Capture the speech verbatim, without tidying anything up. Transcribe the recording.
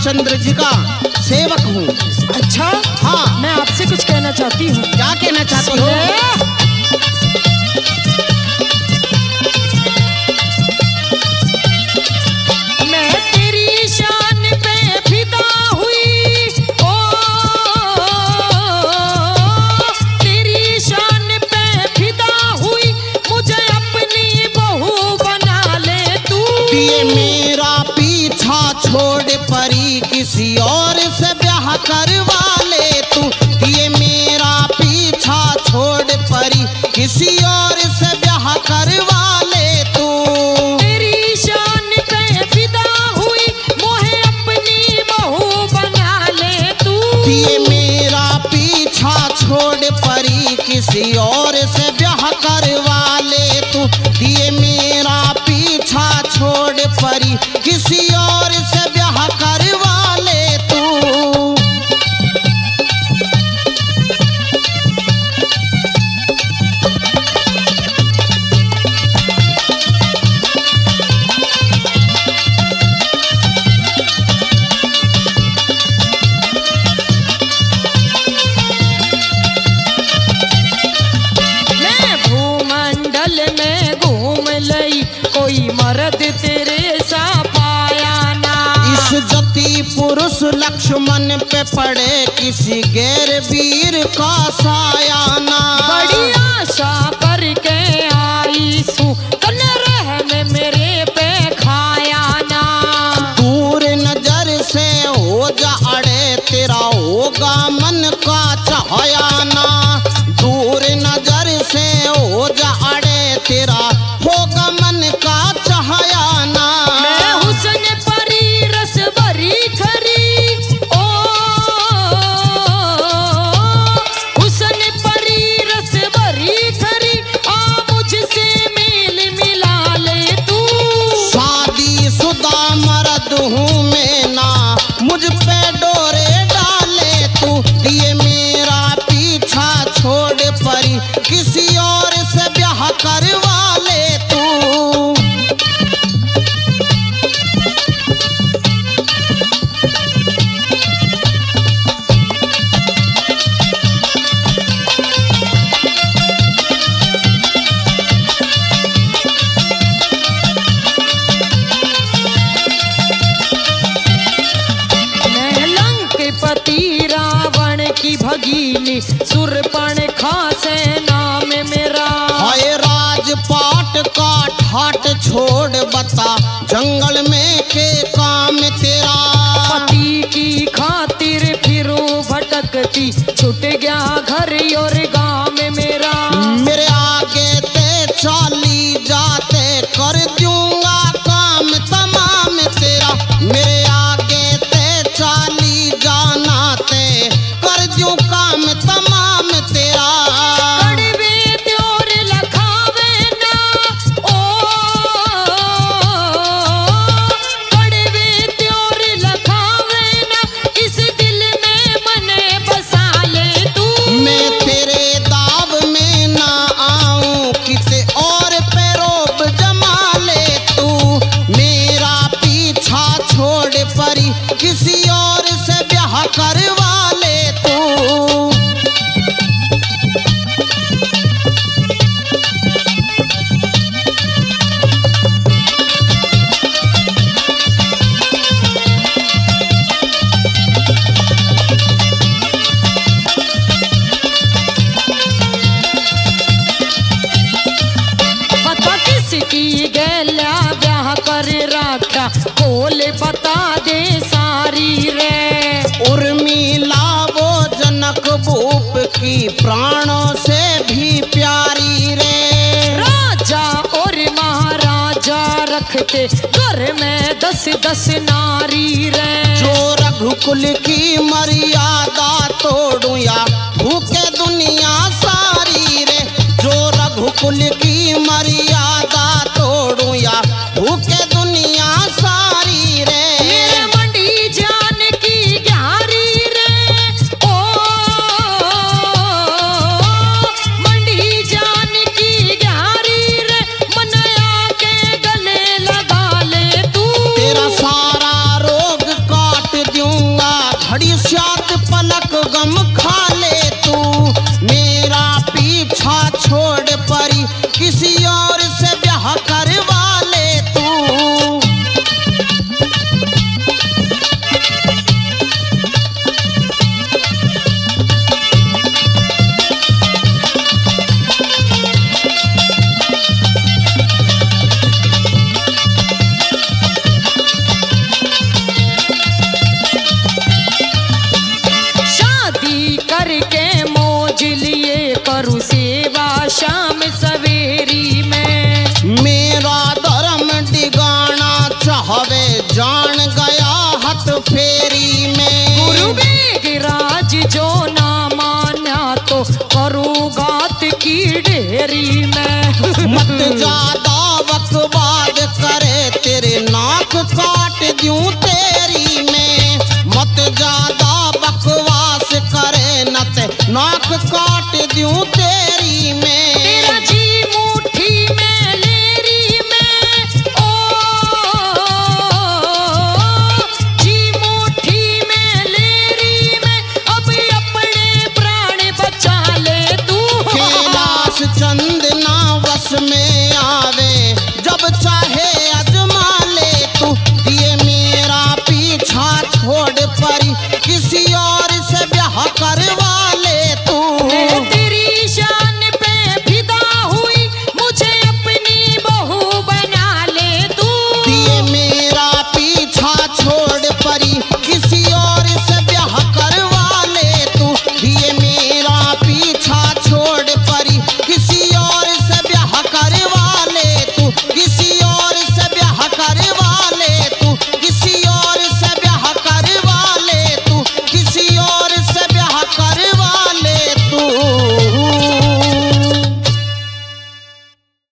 रामचंद्र जी का सेवक हूँ। अच्छा हाँ। मैं आपसे कुछ कहना चाहती हूँ। क्या कहना चाहती हो? मैं तेरी शान पे फिदा हुई, ओ तेरी शान पे फिदा हुई, मुझे अपनी बहू बना ले तू। ये मेरा पीछा छोड़ परी किसी और से ब्याह करवा ले तू। ये मेरा पीछा छोड़ परी किसी और से ब्याह करवा ले तू। तेरी शान पे फिदा हुई, मोहे अपनी बहू बना ले तू। ये मेरा पीछा छोड़ परी किसी और से ब्याह करवा ले तू। ये मेरा पीछा छोड़ परी किसी और से ब्याह करवा ले तू। मैं भूमंडल में घूम लई, कोई मर्द तेरे सा पाया ना। इस जति पुरुष लक्ष्मण पे पड़े किसी गैर वीर का साया ना। बड़ी आशा करके आई सू, तने रहम मेरे पे खाया ना। दूर नजर से हो जा अड़े तेरा होगा मन का चाहया ना। दूर नजर से हो जा अड़े तेरा होगा मन का चाहया ना। मैं हुस्न परी रस भरी खरी, ओ हुस्न परी रस भरी खरी, आ मुझसे मेल मिला ले तू। शादी शुदा मर्द हूँ मैं ना, मुझ पे डोरे डाले तू। ये मेरा पीछा छोड़ परी किसी और से ब्याह करवा ले तू। मैं लंकापति रावण की भगीनी, सुरपण खासे नाम मेरा। हाय राजपाट का ठाट छोड़ बता जंगल में के काम तेरा। पति की खातिर फिरू भटकती, छूट गया घर और गाँव में मेरा। मेरे आगे ते चाली जाते कर दूंगा काम तमाम तेरा। मेरे आगे ते चाली जाना ते कर दूं काम तमाम तेरा। कड़वे त्योर लखावे ना, ओ कड़वे त्योर लखावे ना, इस दिल में मने बसा ले तू। मैं तेरे दाव में ना आऊं किसी और पे रोब जमा ले तू। मेरा पीछा छोड़ परी किसी और से ब्याह करवा ले तू। पता किसकी गैला ब्याह कर रखा, बोल बता दे सारी रे। उर्मिला वो जनक भूप की प्राणों से भी प्यारी रे। राजा और महाराजा रखते घर में दस दस नारी रे। जो रघुकुल की मर्यादा तोड़ू या भूखे दुनिया सारी रे। जो रघुकुल की मर्यादा तोड़ू या भूखे दुनिया सारी रे। मेरे मंडी जान की ग्यारी रे, ओ मंडी जान की ग्यारी रे, मनया के गले लगा ले तू। तेरा सारा रोग काट दूं घड़ी सात पलक गम खा ले तू, मेरा पीछा छोड़ परी किसी और से ब्याह करवा ले तू। करूँ सेवा शाम सवेरी में, मेरा धर्म डिगाना चाहवे जान गया हथ फेरी में। गुरु बेगराज जो ना मान्या तो करूँ गात की ढेरी में। मत ज्यादा बकवाद करे तेरे नाक काट दूं तेरी में, मत ज्यादा बकवास करे न ते नाक काट दूं तेरी में। तेरा जी मुट्ठी में लेरी में, ओ जी मुट्ठी में लेरी में, अब अपने प्राण बचा ले तू। कैलाश चंद ना वश में आवे जब चाहे अजमा ले तू, ये मेरा पीछा छोड़ परी किसी और से ब्याह